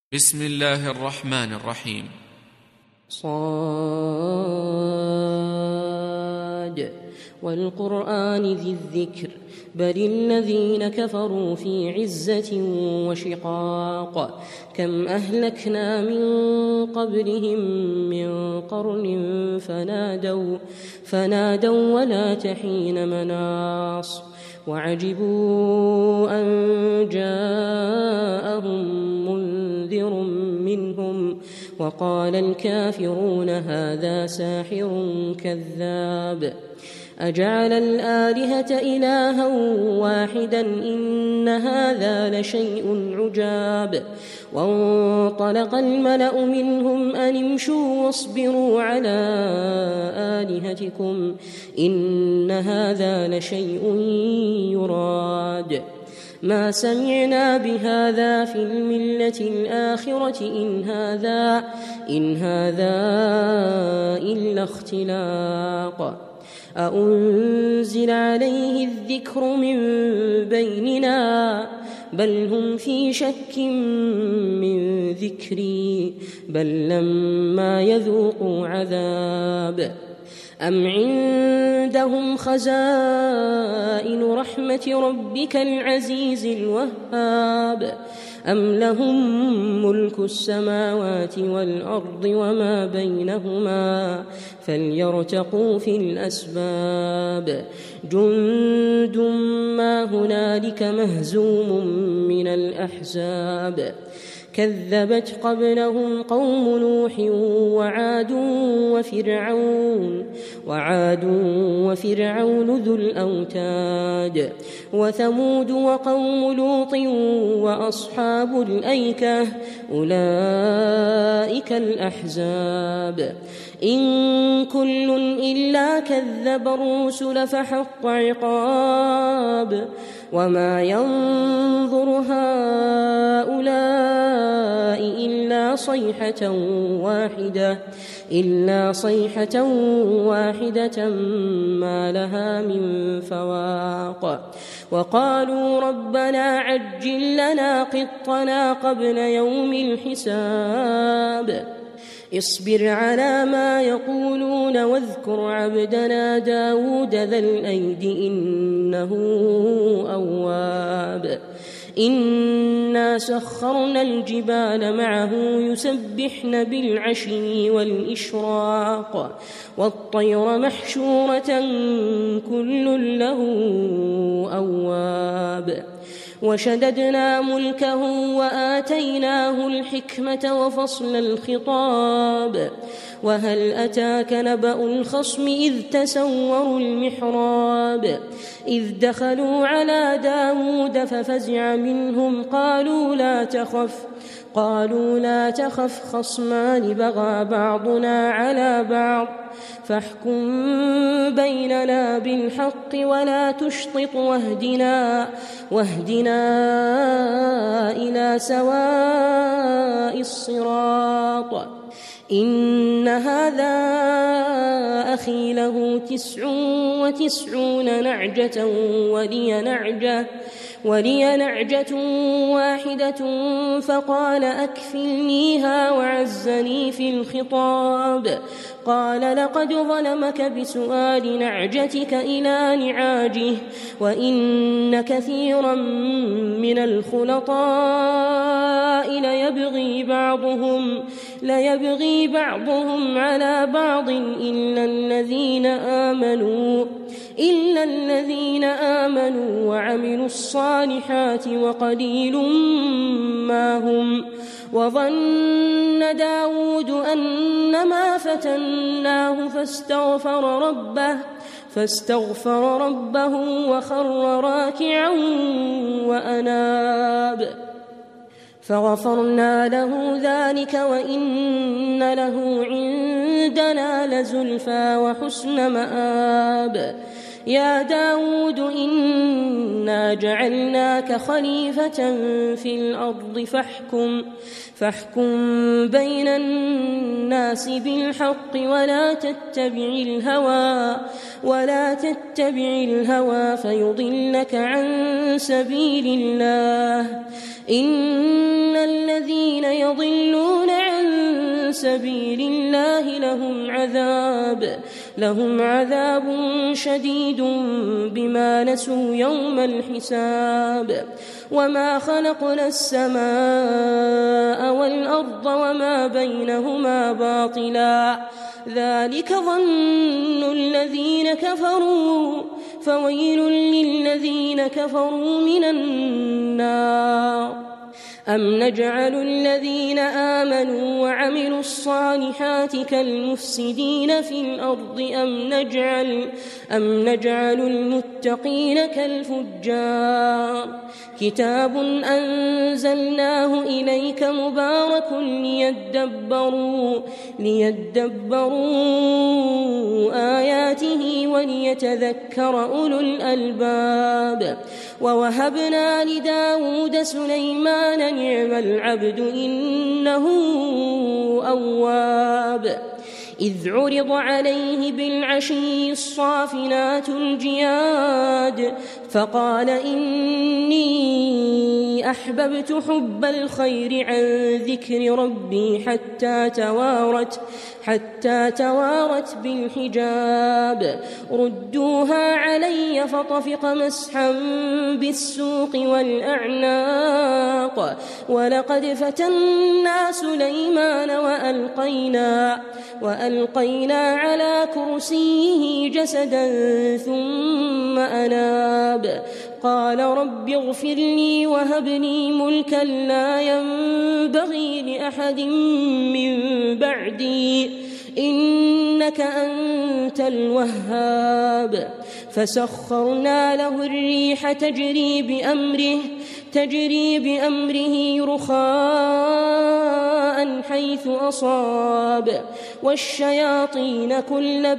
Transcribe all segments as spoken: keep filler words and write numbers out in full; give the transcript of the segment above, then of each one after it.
بسم الله الرحمن الرحيم. صاد والقرآن ذي الذكر بل الذين كفروا في عزة وشقاق كم أهلكنا من قبلهم من قرن فنادوا, فنادوا ولا تحين مناص وعجبوا أن جاءهم منذر منهم وقال الكافرون هذا ساحر كذاب أجعل الآلهة إلها واحدا إن هذا لشيء عجاب وانطلق الملأ منهم أن امشوا واصبروا على آلهتكم إن هذا لشيء يراد ما سمعنا بهذا في الملة الآخرة إن هذا, إن هذا إلا اختلاق أأنزل عليه الذكر من بيننا بل هم في شك من ذكري بل لما يذوقوا عذاب أم عندهم خزائن رحمة ربك العزيز الوهاب أم لهم ملك السماوات والأرض وما بينهما فليرتقوا في الأسباب جند ما هنالك مهزوم من الأحزاب كذبت قبلهم قوم نوح وعاد وفرعون وعاد وفرعون ذو الأوتاد وثمود وقوم لوط وأصحاب الأيكة أولئك الأحزاب إن كل إلا كذب الرسل فحق عقاب وما ينظر هؤلاء إلا صيحة واحدة إلا صيحة واحدة ما لها من فواق وقالوا ربنا عجل لنا قطنا قبل يوم الحساب اصبر على ما يقولون واذكر عبدنا داود ذا الأيد إنه أواب إنا سخرنا الجبال معه يسبحن بالعشي والإشراق والطير محشورة كل له أواب وشددنا ملكه وآتيناه الحكمة وفصل الخطاب وهل أتاك نبأ الخصم إذ تسوروا المحراب إذ دخلوا على داود ففزع منهم قالوا لا تخف قالوا لا تخف خصمان بغى بعضنا على بعض فاحكم بيننا بالحق ولا تشطط واهدنا, واهدنا إلى سواء الصراط إن هذا أخي له تسع وتسعون نعجة ولي نعجة ولي نعجة واحدة فقال أكفلنيها وعزني في الخطاب قال لقد ظلمك بسؤال نعجتك إلى نعاجه وإن كثيرا من الخلطاء ليبغي بعضهم, ليبغي بعضهم على بعض إلا الذين آمنوا إلا الذين آمنوا وعملوا الصالحات وقليل ما هم وظن داود أنما فتناه فاستغفر ربه فاستغفر ربه وخر راكعا وأناب فغفرنا له ذلك وإن له عندنا لزلفى وحسن مآب يا داود إنا جعلناك خليفة في الأرض فاحكم فاحكم بين الناس بالحق ولا تتبع الهوى ولا تتبع الهوى فيضلك عن سبيل الله إن الذين يضلون عن سبيل الله لهم عذاب لهم عذاب شديد بما نسوا يوم الحساب وما خلقنا السماء والأرض وما بينهما باطلا ذلك ظن الذين كفروا فويل للذين كفروا من النار أم نجعل الذين آمنوا وعملوا الصالحات كالمفسدين في الأرض أم نجعل, أم نجعل المتقين كالفجار كتاب أنزلناه إليك مبارك ليدبروا, ليدبروا آياته وليتذكر أولو الألباب ووهبنا لداود سليمان نعم العبد إنه أواب إذ عرض عليه بالعشي الصافنات الجياد فقال إني أحببت حب الخير عن ذكر ربي حتى توارت حتى توارت بالحجاب ردوها علي فطفق مسحا بالسوق والأعناق ولقد فتنا سليمان وألقينا وألقينا على كرسيه جسدا ثم أناب قال رب اغفر لي وهب لي ملكا لا ينبغي لأحد من بعدي إنك أنت الوهاب فسخرنا له الريح تجري بأمره تجري بأمره رخاء حيث أصاب والشياطين كل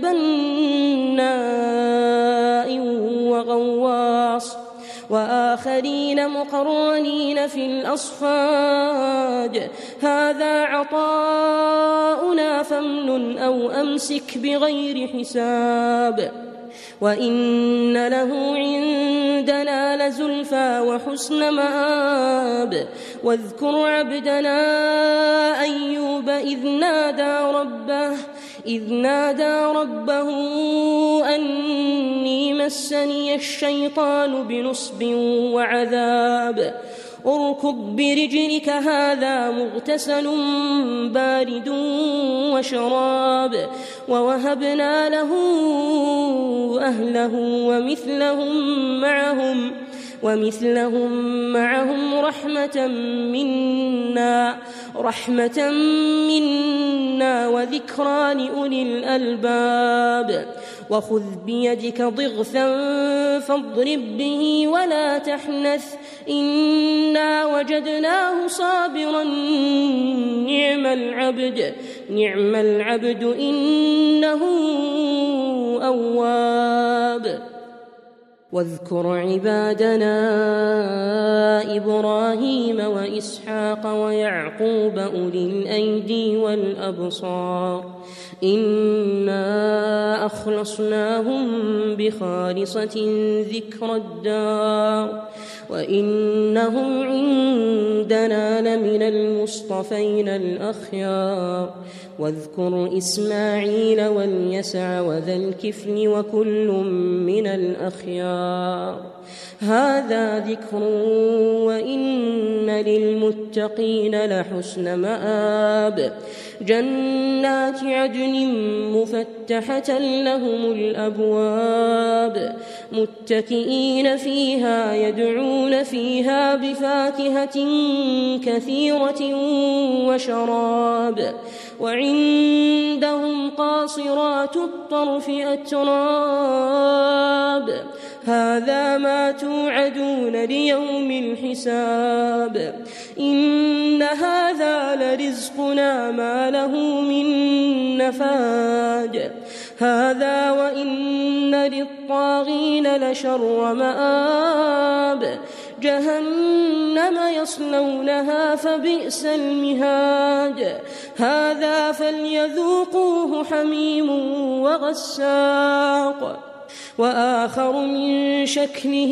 بناء وغواص وآخرين مقرنين في الأصفاد هذا عطاؤنا فامنن أو أمسك بغير حساب وإن له عندنا لزلفى وحسن مآب واذكر عبدنا أيوب إذ نادى ربه إذ نادى ربه أني مسني الشيطان بنصب وعذاب اركض برجلك هذا مغتسل بارد وشراب ووهبنا له أهله ومثلهم معهم ومثلهم معهم رحمة منا رحمة منا وذكرى لأولي الألباب وخذ بيدك ضغثا فاضرب به ولا تحنث إنا وجدناه صابرا نعم العبد نعم العبد إنه أواب واذكر عبادنا إبراهيم وإسحاق ويعقوب أولي الأيدي والأبصار إنا أخلصناهم بخالصة ذكر الدار وإنهم عندنا لمن المصطفين الأخيار واذكر إسماعيل واليسع وذا الكفل وكل من الأخيار هذا ذكر وإن للمتقين لحسن مآب جنات عدن مفتحة لهم الأبواب متكئين فيها يدعون فيها بفاكهة كثيرة وشراب وعندهم قاصرات الطرف أتراب هذا ما توعدون ليوم الحساب إن هذا لرزقنا ما له من نفاد هذا وإن للطاغين لشر مآب جهنم يصلونها فبئس المهاد هذا فليذوقوه حميم وغساق وآخر من شكله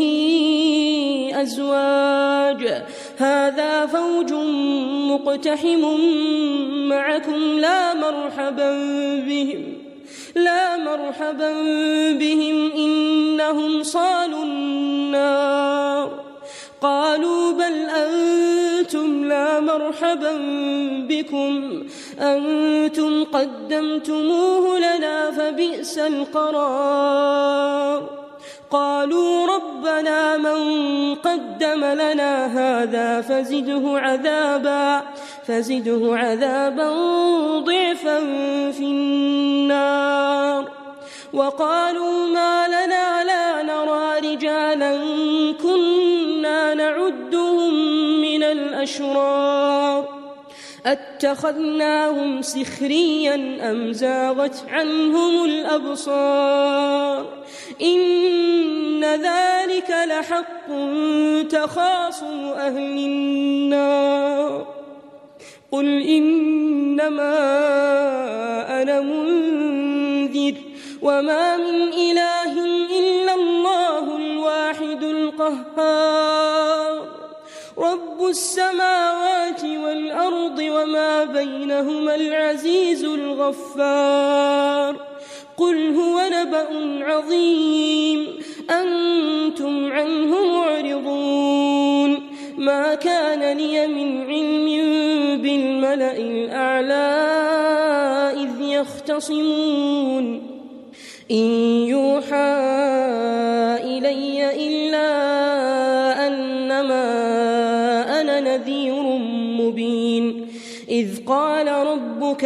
أزواج هذا فوج مقتحم معكم لا مرحبا بهم لا مرحبا بهم إنهم صالوا النار قالوا بل أنتم لا مرحبا بكم أنتم قدمتموه لنا فبئس القرار قالوا ربنا من قدم لنا هذا فزده عذابا فزده عذابا ضعفا في النار وقالوا ما لنا لا نرى رجالا كنا نعدهم من الأشرار أتخذناهم سخريا أم زاغت عنهم الأبصار إن ذلك لحق تخاصم أهل النار قل إنما أنا منذر وما من إله إلا الله الواحد القهار رب السماوات والأرض وما بينهما العزيز الغفار قل هو نبأ عظيم أنتم عنه معرضون ما كان لي من علم بالملأ الأعلى إذ يختصمون إن يوحى إلي إلا أنما أنا نذير مبين إذ قال ربك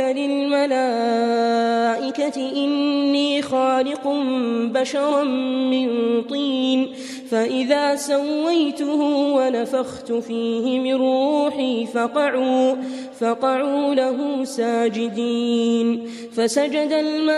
للملائكة إني خالق بشرا من طين فإذا سويته ونفخت فيه من روحي فقعوا, فقعوا له ساجدين فسجد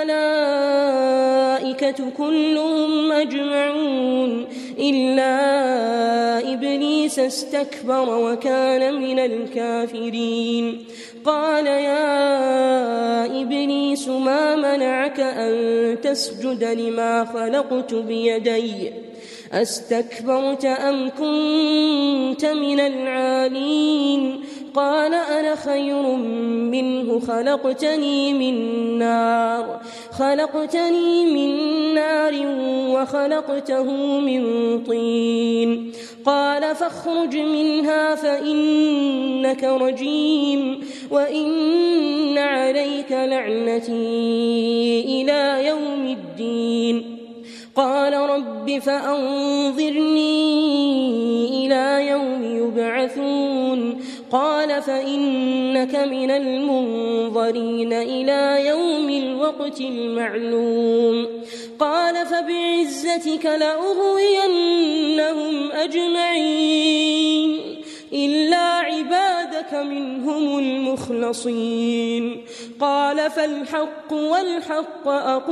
الملائكة كلهم أجمعون إلا إبليس استكبر وكان من الكافرين قال يا إبليس ما منعك أن تسجد لما خلقت بيدي أستكبرت أم كنت من العالين قال أنا خير منه خلقتني من نار خلقتني من نار وخلقته من طين قال فاخرج منها فإنك رجيم وإن عليك لعنتي إلى يوم الدين قال رب فأنظرني إلى يوم يبعثون قال فإنك من المنظرين إلى يوم الوقت المعلوم قال فبعزتك لأغوينهم أجمعين إلا عبادك منهم المخلصين قال فالحق والحق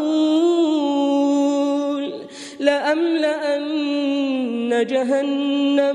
أقول لأملأن جهنم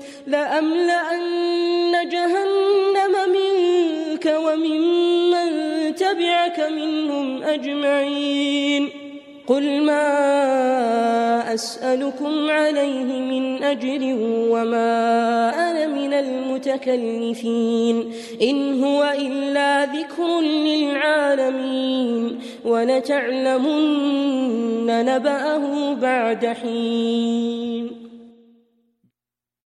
لأملأن جهنم منك وممن تبعك منهم أجمعين قل ما أسألكم عليه من أجر وما أنا من المتكلفين إن هو إلا ذكر للعالمين ولتعلمن نبأه بعد حين